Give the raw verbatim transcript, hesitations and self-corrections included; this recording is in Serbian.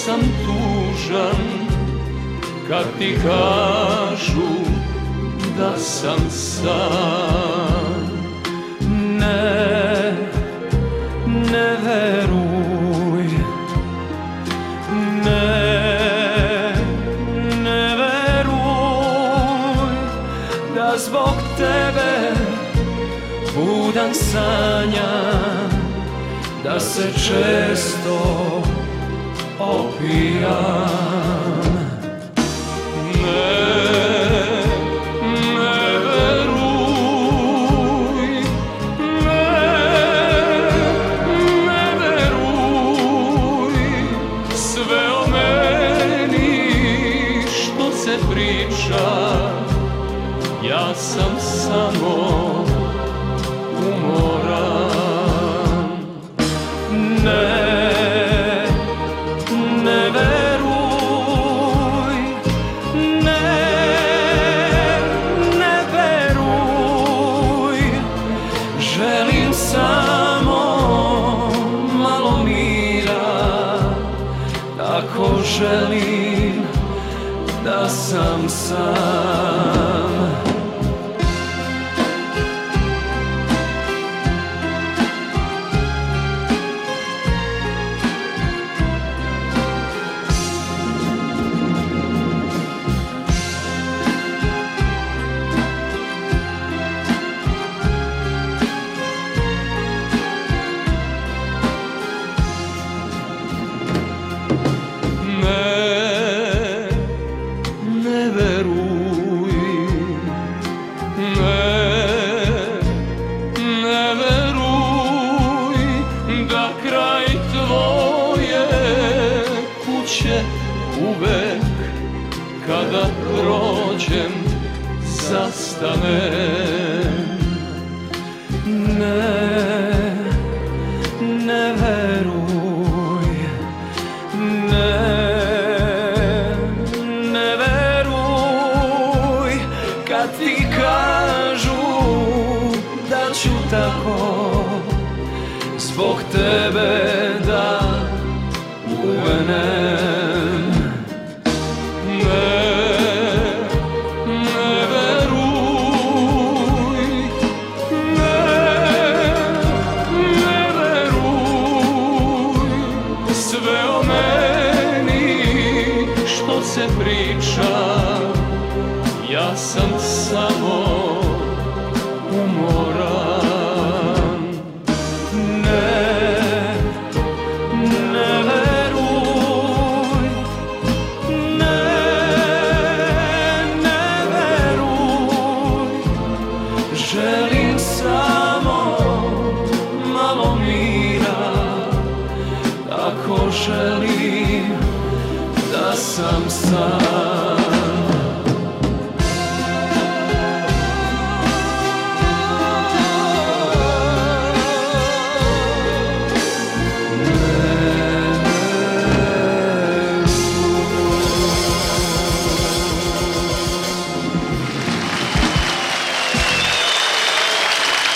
sam tužan kad ti kažu da sam sam. Ne, ne veruj, ne, ne veruj da zbog tebe budan sanjam, da se često opijam. Ne, ne veruj, ne, ne veruj sve o meni što se priča, ja sam samo umoran. Ne, ne veruj, ne, ne veruj, želim samo malo mira, tako želim da sam sam. Uvek kada prođem zastanem. Ne, ne veruj, ne, ne veruj kad ti kažu da ću tako zbog tebe da uvenem. Se priča, ja sam samo umoran. Ne, ne veruj, ne, ne veruj, želim samo malo mira, tako želim da sam sam.